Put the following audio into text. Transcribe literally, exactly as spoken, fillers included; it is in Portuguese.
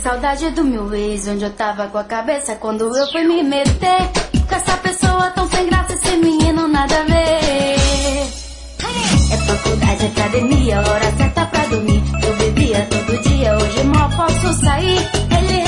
saudade do meu ex, onde eu tava com a cabeça quando eu fui me meter com essa pessoa tão sem graça, esse menino nada a ver. É faculdade, academia, hora certa pra dormir. Eu bebia todo dia, hoje mal posso sair. Ele